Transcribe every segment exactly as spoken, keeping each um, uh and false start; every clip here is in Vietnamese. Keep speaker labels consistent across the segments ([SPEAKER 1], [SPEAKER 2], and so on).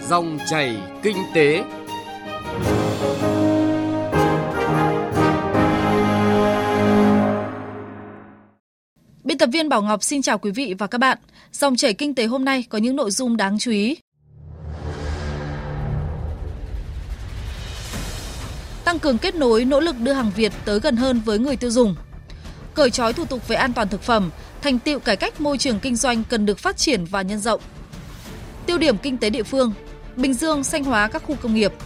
[SPEAKER 1] Dòng chảy kinh tế.
[SPEAKER 2] Biên tập viên Bảo Ngọc xin chào quý vị và các bạn. Dòng chảy kinh tế hôm nay có những nội dung đáng chú ý. Tăng cường kết nối, nỗ lực đưa hàng Việt tới gần hơn với người tiêu dùng. Cởi trói thủ tục về an toàn thực phẩm, thành tựu cải cách môi trường kinh doanh cần được phát triển và nhân rộng. Tiêu điểm kinh tế địa phương, Bình Dương xanh hóa các khu công nghiệp.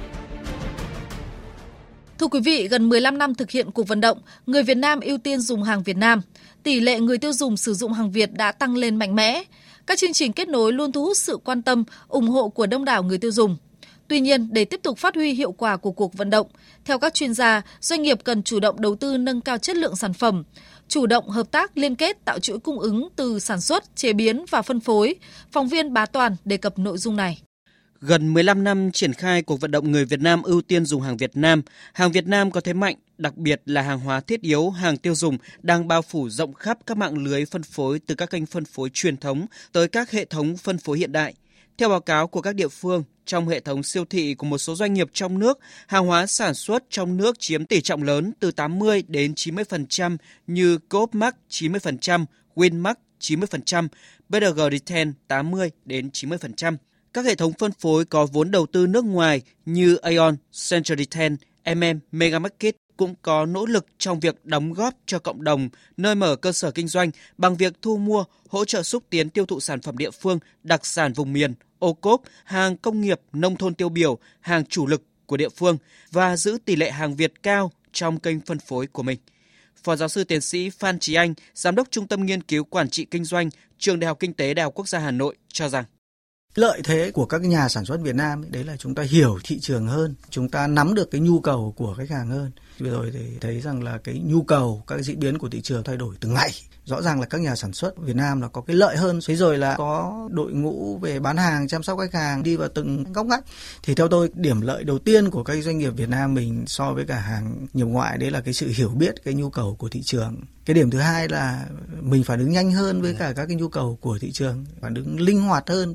[SPEAKER 2] Thưa quý vị, gần mười lăm năm thực hiện cuộc vận động người Việt Nam ưu tiên dùng hàng Việt Nam, tỷ lệ người tiêu dùng sử dụng hàng Việt đã tăng lên mạnh mẽ. Các chương trình kết nối luôn thu hút sự quan tâm, ủng hộ của đông đảo người tiêu dùng. Tuy nhiên, để tiếp tục phát huy hiệu quả của cuộc vận động, theo các chuyên gia, doanh nghiệp cần chủ động đầu tư nâng cao chất lượng sản phẩm, chủ động hợp tác liên kết tạo chuỗi cung ứng từ sản xuất, chế biến và phân phối. Phóng viên Bá Toàn đề cập nội dung này.
[SPEAKER 3] Gần mười lăm năm triển khai cuộc vận động người Việt Nam ưu tiên dùng hàng Việt Nam, hàng Việt Nam có thế mạnh, đặc biệt là hàng hóa thiết yếu, hàng tiêu dùng đang bao phủ rộng khắp các mạng lưới phân phối từ các kênh phân phối truyền thống tới các hệ thống phân phối hiện đại. Theo báo cáo của các địa phương, trong hệ thống siêu thị của một số doanh nghiệp trong nước, hàng hóa sản xuất trong nước chiếm tỷ trọng lớn từ tám mươi đến chín mươi phần trăm như Coopmart chín mươi phần trăm, Winmart chín mươi phần trăm, bê tê giê Retail tám mươi đến chín mươi phần trăm. Các hệ thống phân phối có vốn đầu tư nước ngoài như Aeon, Central Retail, em em, Megamarket cũng có nỗ lực trong việc đóng góp cho cộng đồng nơi mở cơ sở kinh doanh bằng việc thu mua, hỗ trợ xúc tiến tiêu thụ sản phẩm địa phương, đặc sản vùng miền, ô cốp, hàng công nghiệp, nông thôn tiêu biểu, hàng chủ lực của địa phương và giữ tỷ lệ hàng Việt cao trong kênh phân phối của mình. Phó giáo sư tiến sĩ Phan Trí Anh, Giám đốc Trung tâm Nghiên cứu Quản trị Kinh doanh, Trường Đại học Kinh tế Đại học Quốc gia Hà Nội cho rằng
[SPEAKER 4] lợi thế của các nhà sản xuất Việt Nam ấy, đấy là chúng ta hiểu thị trường hơn, chúng ta nắm được cái nhu cầu của khách hàng hơn. Vừa rồi thì thấy rằng là cái nhu cầu, các diễn biến của thị trường thay đổi từng ngày. Rõ ràng là các nhà sản xuất Việt Nam là có cái lợi hơn. Thế rồi là có đội ngũ về bán hàng, chăm sóc khách hàng đi vào từng góc ngách. Thì theo tôi, điểm lợi đầu tiên của các doanh nghiệp Việt Nam mình so với cả hàng nhập ngoại đấy là cái sự hiểu biết cái nhu cầu của thị trường. Cái điểm thứ hai là mình phản ứng nhanh hơn với cả các cái nhu cầu của thị trường, phản ứng linh hoạt hơn.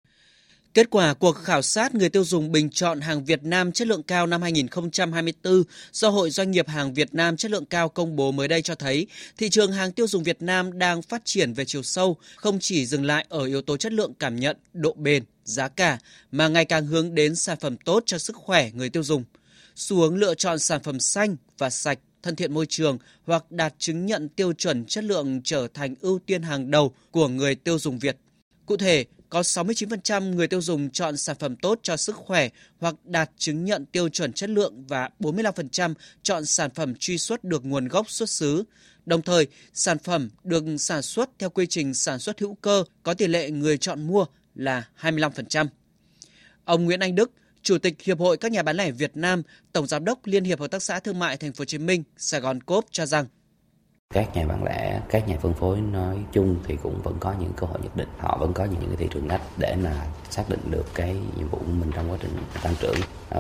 [SPEAKER 3] Kết quả cuộc khảo sát người tiêu dùng bình chọn hàng Việt Nam chất lượng cao năm hai không hai tư do Hội Doanh nghiệp hàng Việt Nam chất lượng cao công bố mới đây cho thấy thị trường hàng tiêu dùng Việt Nam đang phát triển về chiều sâu, không chỉ dừng lại ở yếu tố chất lượng cảm nhận, độ bền, giá cả, mà ngày càng hướng đến sản phẩm tốt cho sức khỏe người tiêu dùng. Xu hướng lựa chọn sản phẩm xanh và sạch, thân thiện môi trường hoặc đạt chứng nhận tiêu chuẩn chất lượng trở thành ưu tiên hàng đầu của người tiêu dùng Việt. Cụ thể, có sáu mươi chín phần trăm người tiêu dùng chọn sản phẩm tốt cho sức khỏe hoặc đạt chứng nhận tiêu chuẩn chất lượng và bốn mươi lăm phần trăm chọn sản phẩm truy xuất được nguồn gốc xuất xứ. Đồng thời, sản phẩm được sản xuất theo quy trình sản xuất hữu cơ có tỷ lệ người chọn mua là hai mươi lăm phần trăm. Ông Nguyễn Anh Đức, Chủ tịch Hiệp hội các nhà bán lẻ Việt Nam, Tổng giám đốc Liên hiệp Hợp tác xã Thương mại Thành phố Hồ Chí Minh, Sài Gòn Co-op cho rằng
[SPEAKER 5] các nhà bán lẻ, các nhà phân phối nói chung thì cũng vẫn có những cơ hội nhất định. Họ vẫn có những cái thị trường ngách để mà xác định được cái nhiệm vụ của mình trong quá trình tăng trưởng.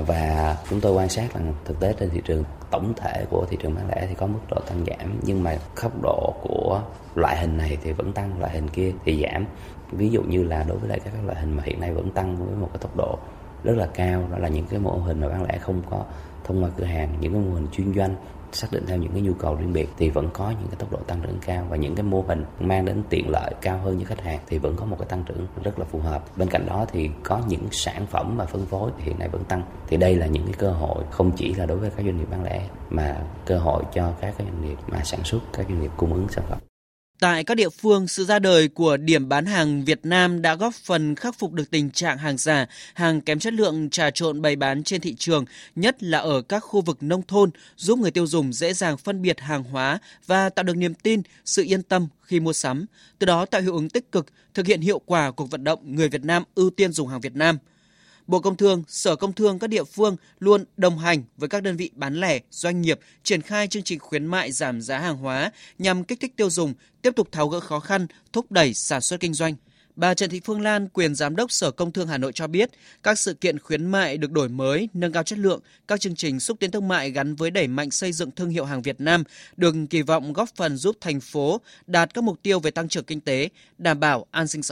[SPEAKER 5] Và chúng tôi quan sát rằng thực tế trên thị trường tổng thể của thị trường bán lẻ thì có mức độ tăng giảm, nhưng mà góc độ của loại hình này thì vẫn tăng, loại hình kia thì giảm. Ví dụ như là đối với lại các loại hình mà hiện nay vẫn tăng với một cái tốc độ rất là cao, đó là những cái mô hình mà bán lẻ không có thông qua cửa hàng, những cái mô hình chuyên doanh xác định theo những cái nhu cầu riêng biệt thì vẫn có những cái tốc độ tăng trưởng cao, và những cái mô hình mang đến tiện lợi cao hơn cho khách hàng thì vẫn có một cái tăng trưởng rất là phù hợp. Bên cạnh đó thì có những sản phẩm và phân phối thì hiện nay vẫn tăng. Thì đây là những cái cơ hội không chỉ là đối với các doanh nghiệp bán lẻ mà cơ hội cho các doanh nghiệp mà sản xuất, các doanh nghiệp cung ứng sản phẩm.
[SPEAKER 3] Tại các địa phương, sự ra đời của điểm bán hàng Việt Nam đã góp phần khắc phục được tình trạng hàng giả, hàng kém chất lượng trà trộn bày bán trên thị trường, nhất là ở các khu vực nông thôn, giúp người tiêu dùng dễ dàng phân biệt hàng hóa và tạo được niềm tin, sự yên tâm khi mua sắm. Từ đó tạo hiệu ứng tích cực, thực hiện hiệu quả cuộc vận động người Việt Nam ưu tiên dùng hàng Việt Nam. Bộ Công Thương, Sở Công Thương các địa phương luôn đồng hành với các đơn vị bán lẻ, doanh nghiệp triển khai chương trình khuyến mại giảm giá hàng hóa nhằm kích thích tiêu dùng, tiếp tục tháo gỡ khó khăn, thúc đẩy sản xuất kinh doanh. Bà Trần Thị Phương Lan, quyền Giám đốc Sở Công Thương Hà Nội cho biết, các sự kiện khuyến mại được đổi mới, nâng cao chất lượng, các chương trình xúc tiến thương mại gắn với đẩy mạnh xây dựng thương hiệu hàng Việt Nam được kỳ vọng góp phần giúp thành phố đạt các mục tiêu về tăng trưởng kinh tế, đảm bảo an sinh xã hội.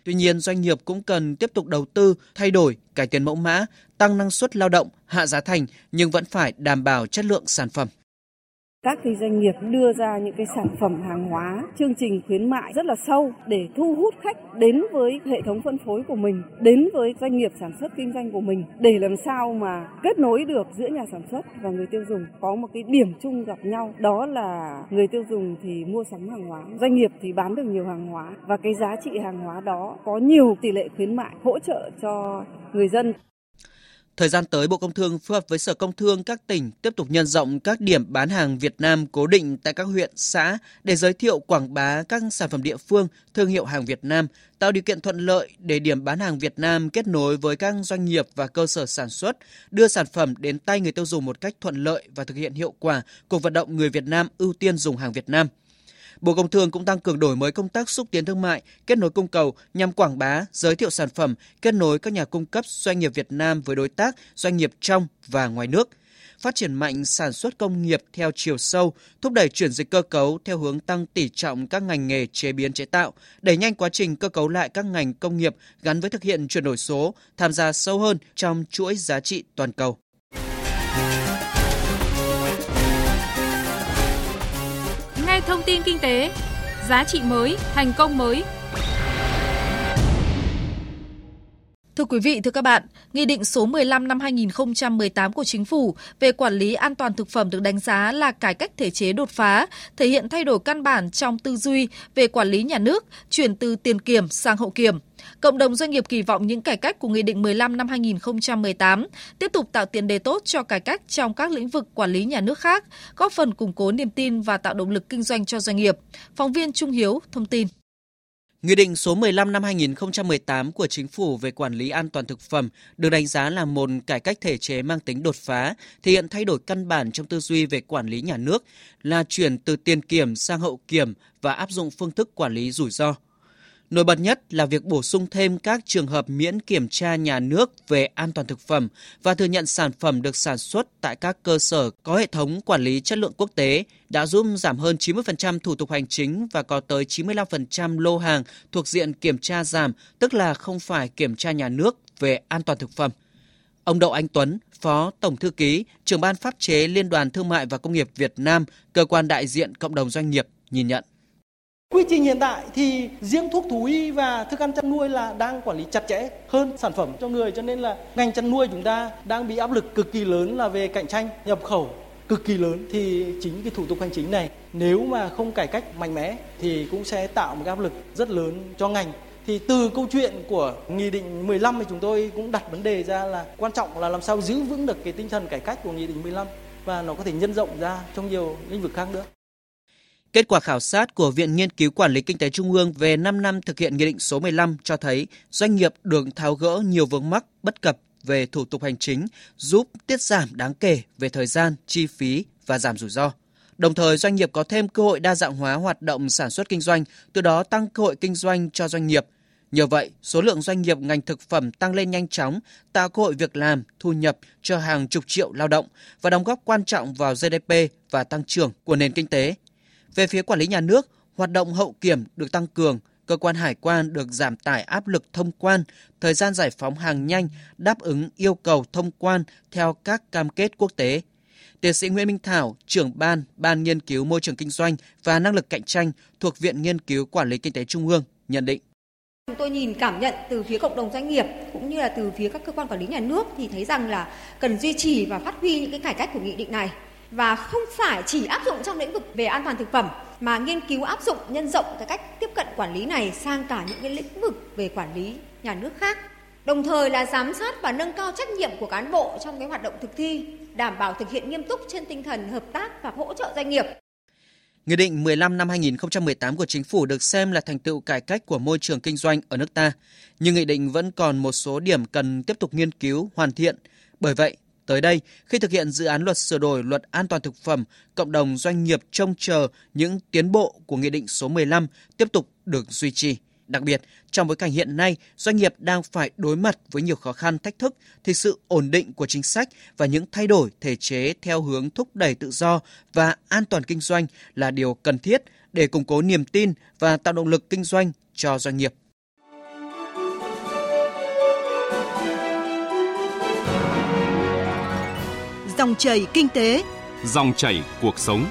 [SPEAKER 3] Tuy nhiên, doanh nghiệp cũng cần tiếp tục đầu tư, thay đổi, cải tiến mẫu mã, tăng năng suất lao động, hạ giá thành nhưng vẫn phải đảm bảo chất lượng sản phẩm.
[SPEAKER 6] Các cái doanh nghiệp đưa ra những cái sản phẩm hàng hóa, chương trình khuyến mại rất là sâu để thu hút khách đến với hệ thống phân phối của mình, đến với doanh nghiệp sản xuất kinh doanh của mình để làm sao mà kết nối được giữa nhà sản xuất và người tiêu dùng có một cái điểm chung gặp nhau, đó là người tiêu dùng thì mua sắm hàng hóa, doanh nghiệp thì bán được nhiều hàng hóa và cái giá trị hàng hóa đó có nhiều tỷ lệ khuyến mại hỗ trợ cho người dân.
[SPEAKER 3] Thời gian tới, Bộ Công Thương phối hợp với Sở Công Thương các tỉnh tiếp tục nhân rộng các điểm bán hàng Việt Nam cố định tại các huyện, xã để giới thiệu quảng bá các sản phẩm địa phương, thương hiệu hàng Việt Nam, tạo điều kiện thuận lợi để điểm bán hàng Việt Nam kết nối với các doanh nghiệp và cơ sở sản xuất, đưa sản phẩm đến tay người tiêu dùng một cách thuận lợi và thực hiện hiệu quả cuộc vận động người Việt Nam ưu tiên dùng hàng Việt Nam. Bộ Công Thương cũng tăng cường đổi mới công tác xúc tiến thương mại, kết nối cung cầu nhằm quảng bá, giới thiệu sản phẩm, kết nối các nhà cung cấp doanh nghiệp Việt Nam với đối tác, doanh nghiệp trong và ngoài nước. Phát triển mạnh sản xuất công nghiệp theo chiều sâu, thúc đẩy chuyển dịch cơ cấu theo hướng tăng tỷ trọng các ngành nghề chế biến chế tạo, đẩy nhanh quá trình cơ cấu lại các ngành công nghiệp gắn với thực hiện chuyển đổi số, tham gia sâu hơn trong chuỗi giá trị toàn cầu.
[SPEAKER 7] Nghe thông tin kinh tế, giá trị mới, thành công mới.
[SPEAKER 2] Thưa quý vị, thưa các bạn, Nghị định số mười lăm năm hai nghìn không trăm mười tám của Chính phủ về quản lý an toàn thực phẩm được đánh giá là cải cách thể chế đột phá, thể hiện thay đổi căn bản trong tư duy về quản lý nhà nước, chuyển từ tiền kiểm sang hậu kiểm. Cộng đồng doanh nghiệp kỳ vọng những cải cách của Nghị định mười lăm năm hai nghìn không trăm mười tám tiếp tục tạo tiền đề tốt cho cải cách trong các lĩnh vực quản lý nhà nước khác, góp phần củng cố niềm tin và tạo động lực kinh doanh cho doanh nghiệp. Phóng viên Trung Hiếu thông tin.
[SPEAKER 3] Nghị định số mười lăm năm hai nghìn không trăm mười tám của Chính phủ về quản lý an toàn thực phẩm được đánh giá là một cải cách thể chế mang tính đột phá, thể hiện thay đổi căn bản trong tư duy về quản lý nhà nước, là chuyển từ tiền kiểm sang hậu kiểm và áp dụng phương thức quản lý rủi ro. Nổi bật nhất là việc bổ sung thêm các trường hợp miễn kiểm tra nhà nước về an toàn thực phẩm và thừa nhận sản phẩm được sản xuất tại các cơ sở có hệ thống quản lý chất lượng quốc tế, đã giúp giảm hơn chín mươi phần trăm thủ tục hành chính và có tới chín mươi lăm phần trăm lô hàng thuộc diện kiểm tra giảm, tức là không phải kiểm tra nhà nước về an toàn thực phẩm. Ông Đậu Anh Tuấn, Phó Tổng Thư ký, Trưởng ban Pháp chế Liên đoàn Thương mại và Công nghiệp Việt Nam, cơ quan đại diện cộng đồng doanh nghiệp, nhìn nhận.
[SPEAKER 8] Quy trình hiện tại thì riêng thuốc thú y và thức ăn chăn nuôi là đang quản lý chặt chẽ hơn sản phẩm cho người, cho nên là ngành chăn nuôi chúng ta đang bị áp lực cực kỳ lớn là về cạnh tranh nhập khẩu cực kỳ lớn. Thì chính cái thủ tục hành chính này nếu mà không cải cách mạnh mẽ thì cũng sẽ tạo một cái áp lực rất lớn cho ngành. Thì từ câu chuyện của Nghị định mười lăm thì chúng tôi cũng đặt vấn đề ra là quan trọng là làm sao giữ vững được cái tinh thần cải cách của Nghị định mười lăm và nó có thể nhân rộng ra trong nhiều lĩnh vực khác nữa.
[SPEAKER 3] Kết quả khảo sát của Viện Nghiên cứu Quản lý Kinh tế Trung ương về năm năm thực hiện Nghị định số mười lăm cho thấy doanh nghiệp được tháo gỡ nhiều vướng mắc bất cập về thủ tục hành chính, giúp tiết giảm đáng kể về thời gian, chi phí và giảm rủi ro. Đồng thời, doanh nghiệp có thêm cơ hội đa dạng hóa hoạt động sản xuất kinh doanh, từ đó tăng cơ hội kinh doanh cho doanh nghiệp. Nhờ vậy, số lượng doanh nghiệp ngành thực phẩm tăng lên nhanh chóng, tạo cơ hội việc làm, thu nhập cho hàng chục triệu lao động và đóng góp quan trọng vào giê đê pê và tăng trưởng của nền kinh tế. Về phía quản lý nhà nước, hoạt động hậu kiểm được tăng cường, cơ quan hải quan được giảm tải áp lực thông quan, thời gian giải phóng hàng nhanh, đáp ứng yêu cầu thông quan theo các cam kết quốc tế. Tiến sĩ Nguyễn Minh Thảo, trưởng ban, Ban Nghiên cứu Môi trường Kinh doanh và Năng lực cạnh tranh thuộc Viện Nghiên cứu Quản lý Kinh tế Trung ương nhận định.
[SPEAKER 9] Chúng tôi nhìn cảm nhận từ phía cộng đồng doanh nghiệp cũng như là từ phía các cơ quan quản lý nhà nước thì thấy rằng là cần duy trì và phát huy những cái cải cách của nghị định này. Và không phải chỉ áp dụng trong lĩnh vực về an toàn thực phẩm mà nghiên cứu áp dụng nhân rộng cái cách tiếp cận quản lý này sang cả những cái lĩnh vực về quản lý nhà nước khác. Đồng thời là giám sát và nâng cao trách nhiệm của cán bộ trong cái hoạt động thực thi, đảm bảo thực hiện nghiêm túc trên tinh thần hợp tác và hỗ trợ doanh nghiệp.
[SPEAKER 3] Nghị định mười lăm năm hai nghìn không trăm mười tám của Chính phủ được xem là thành tựu cải cách của môi trường kinh doanh ở nước ta, nhưng nghị định vẫn còn một số điểm cần tiếp tục nghiên cứu, hoàn thiện. Bởi vậy, tới đây, khi thực hiện dự án luật sửa đổi luật an toàn thực phẩm, cộng đồng doanh nghiệp trông chờ những tiến bộ của Nghị định số mười lăm tiếp tục được duy trì. Đặc biệt, trong bối cảnh hiện nay, doanh nghiệp đang phải đối mặt với nhiều khó khăn, thách thức, thì sự ổn định của chính sách và những thay đổi thể chế theo hướng thúc đẩy tự do và an toàn kinh doanh là điều cần thiết để củng cố niềm tin và tạo động lực kinh doanh cho doanh nghiệp.
[SPEAKER 10] Dòng chảy kinh tế,
[SPEAKER 1] dòng chảy cuộc sống.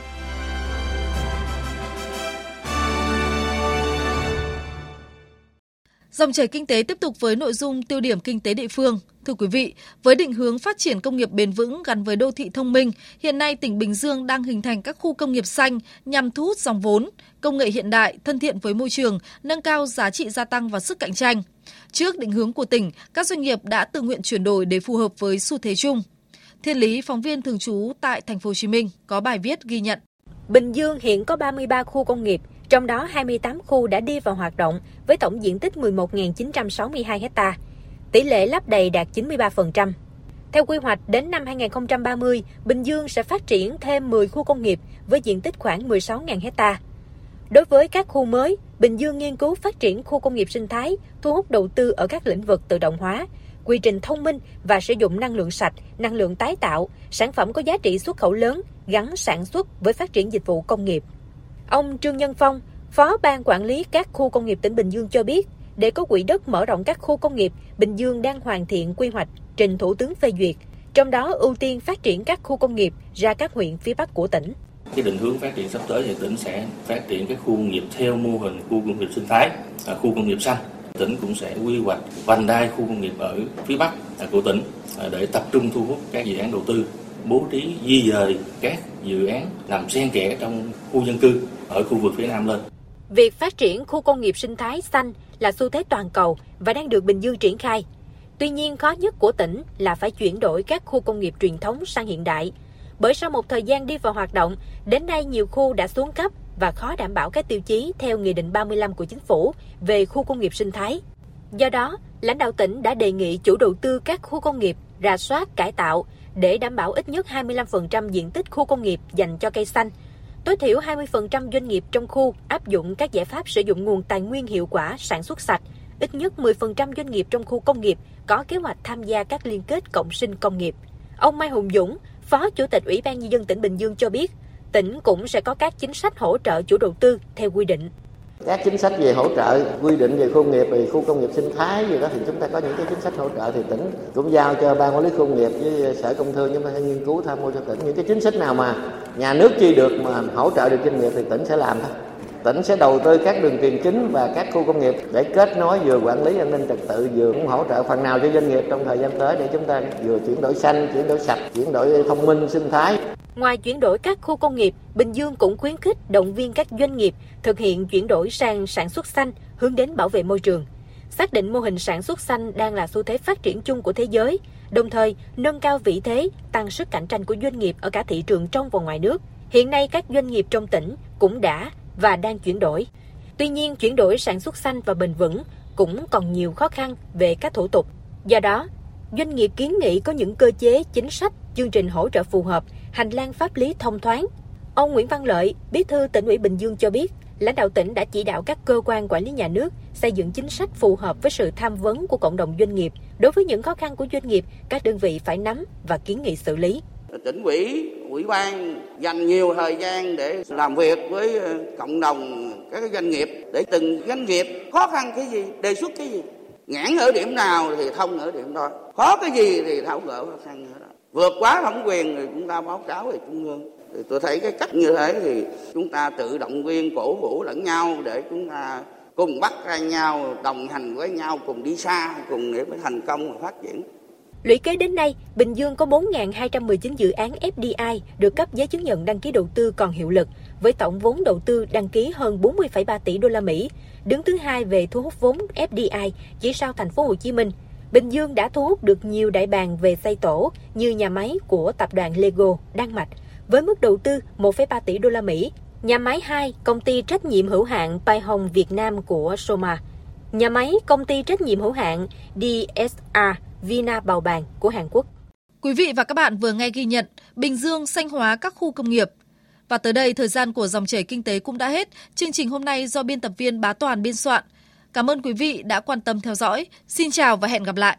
[SPEAKER 2] Dòng chảy kinh tế tiếp tục với nội dung tiêu điểm kinh tế địa phương. Thưa quý vị, với định hướng phát triển công nghiệp bền vững gắn với đô thị thông minh, hiện nay tỉnh Bình Dương đang hình thành các khu công nghiệp xanh nhằm thu hút dòng vốn, công nghệ hiện đại, thân thiện với môi trường, nâng cao giá trị gia tăng và sức cạnh tranh. Trước định hướng của tỉnh, các doanh nghiệp đã tự nguyện chuyển đổi để phù hợp với xu thế chung. Thiên Lý, phóng viên thường trú tại Thành phố Hồ Chí Minh, có bài viết ghi nhận.
[SPEAKER 11] Bình Dương hiện có ba mươi ba khu công nghiệp, trong đó hai mươi tám khu đã đi vào hoạt động với tổng diện tích mười một nghìn chín trăm sáu mươi hai ha. Tỷ lệ lắp đầy đạt chín mươi ba phần trăm. Theo quy hoạch, đến năm hai nghìn không trăm ba mươi, Bình Dương sẽ phát triển thêm mười khu công nghiệp với diện tích khoảng mười sáu nghìn ha. Đối với các khu mới, Bình Dương nghiên cứu phát triển khu công nghiệp sinh thái, thu hút đầu tư ở các lĩnh vực tự động hóa, quy trình thông minh và sử dụng năng lượng sạch, năng lượng tái tạo, sản phẩm có giá trị xuất khẩu lớn, gắn sản xuất với phát triển dịch vụ công nghiệp. Ông Trương Nhân Phong, Phó Ban Quản lý các khu công nghiệp tỉnh Bình Dương cho biết, để có quỹ đất mở rộng các khu công nghiệp, Bình Dương đang hoàn thiện quy hoạch trình Thủ tướng phê duyệt, trong đó ưu tiên phát triển các khu công nghiệp ra các huyện phía Bắc của tỉnh.
[SPEAKER 12] Cái định hướng phát triển sắp tới thì tỉnh sẽ phát triển các khu công nghiệp theo mô hình khu công nghiệp sinh thái, khu công nghiệp xanh. Tỉnh cũng sẽ quy hoạch vành đai khu công nghiệp ở phía Bắc của tỉnh để tập trung thu hút các dự án đầu tư, bố trí di dời các dự án nằm xen kẽ trong khu dân cư ở khu vực phía Nam lên.
[SPEAKER 11] Việc phát triển khu công nghiệp sinh thái xanh là xu thế toàn cầu và đang được Bình Dương triển khai. Tuy nhiên, khó nhất của tỉnh là phải chuyển đổi các khu công nghiệp truyền thống sang hiện đại. Bởi sau một thời gian đi vào hoạt động, đến nay nhiều khu đã xuống cấp và khó đảm bảo các tiêu chí theo Nghị định ba mươi lăm của Chính phủ về khu công nghiệp sinh thái. Do đó, lãnh đạo tỉnh đã đề nghị chủ đầu tư các khu công nghiệp rà soát cải tạo để đảm bảo ít nhất hai mươi lăm phần trăm diện tích khu công nghiệp dành cho cây xanh. Tối thiểu hai mươi phần trăm doanh nghiệp trong khu áp dụng các giải pháp sử dụng nguồn tài nguyên hiệu quả sản xuất sạch. Ít nhất mười phần trăm doanh nghiệp trong khu công nghiệp có kế hoạch tham gia các liên kết cộng sinh công nghiệp. Ông Mai Hùng Dũng, Phó Chủ tịch Ủy ban Nhân dân tỉnh Bình Dương cho biết, tỉnh cũng sẽ có các chính sách hỗ trợ chủ đầu tư theo quy định.
[SPEAKER 13] Các chính sách về hỗ trợ, quy định về khu công nghiệp, về khu công nghiệp sinh thái gì đó thì chúng ta có những cái chính sách hỗ trợ thì tỉnh cũng giao cho Ban Quản lý khu công nghiệp với Sở Công Thương chúng ta sẽ nghiên cứu tham mưu cho tỉnh những cái chính sách nào mà nhà nước chi được mà hỗ trợ được doanh nghiệp thì tỉnh sẽ làm thôi. Tỉnh sẽ đầu tư các đường truyền chính và các khu công nghiệp để kết nối vừa quản lý an ninh trật tự vừa cũng hỗ trợ phần nào cho doanh nghiệp trong thời gian tới để chúng ta vừa chuyển đổi xanh, chuyển đổi sạch, chuyển đổi thông minh sinh thái.
[SPEAKER 11] Ngoài chuyển đổi các khu công nghiệp, Bình Dương cũng khuyến khích động viên các doanh nghiệp thực hiện chuyển đổi sang sản xuất xanh, hướng đến bảo vệ môi trường. Xác định mô hình sản xuất xanh đang là xu thế phát triển chung của thế giới, đồng thời nâng cao vị thế, tăng sức cạnh tranh của doanh nghiệp ở cả thị trường trong và ngoài nước. Hiện nay các doanh nghiệp trong tỉnh cũng đã và đang chuyển đổi. Tuy nhiên, chuyển đổi sản xuất xanh và bền vững cũng còn nhiều khó khăn về các thủ tục. Do đó, doanh nghiệp kiến nghị có những cơ chế, chính sách, chương trình hỗ trợ phù hợp, hành lang pháp lý thông thoáng. Ông Nguyễn Văn Lợi, Bí thư Tỉnh ủy Bình Dương cho biết, lãnh đạo tỉnh đã chỉ đạo các cơ quan quản lý nhà nước xây dựng chính sách phù hợp với sự tham vấn của cộng đồng doanh nghiệp. Đối với những khó khăn của doanh nghiệp, các đơn vị phải nắm và kiến nghị xử lý.
[SPEAKER 14] Tỉnh ủy, ủy ban dành nhiều thời gian để làm việc với cộng đồng các doanh nghiệp để từng doanh nghiệp khó khăn cái gì, đề xuất cái gì, ngãn ở điểm nào thì thông ở điểm đó, khó cái gì thì tháo gỡ khó khăn ở đó. Vượt quá thẩm quyền thì chúng ta báo cáo về Trung ương. Thì tôi thấy cái cách như thế thì chúng ta tự động viên cổ vũ lẫn nhau để chúng ta cùng bắt tay nhau, đồng hành với nhau, cùng đi xa, cùng để mới thành công và phát triển.
[SPEAKER 11] Lũy kế đến nay, Bình Dương có bốn nghìn hai trăm mười chín dự án ép đê i được cấp giấy chứng nhận đăng ký đầu tư còn hiệu lực, với tổng vốn đầu tư đăng ký hơn bốn mươi phẩy ba tỷ đô la Mỹ, đứng thứ hai về thu hút vốn ép đê i chỉ sau Thành phố Hồ Chí Minh. Bình Dương đã thu hút được nhiều đại bàng về xây tổ như nhà máy của tập đoàn Lego, Đan Mạch, với mức đầu tư một phẩy ba tỷ đô la Mỹ, nhà máy hai, công ty trách nhiệm hữu hạn Pai Hong Việt Nam của Soma, nhà máy công ty trách nhiệm hữu hạn đê ét rờ Vina Bào Bàng của Hàn Quốc.
[SPEAKER 2] Quý vị và các bạn vừa nghe ghi nhận Bình Dương xanh hóa các khu công nghiệp. Và tới đây thời gian của dòng chảy kinh tế cũng đã hết. Chương trình hôm nay do biên tập viên Bá Toàn biên soạn. Cảm ơn quý vị đã quan tâm theo dõi. Xin chào và hẹn gặp lại.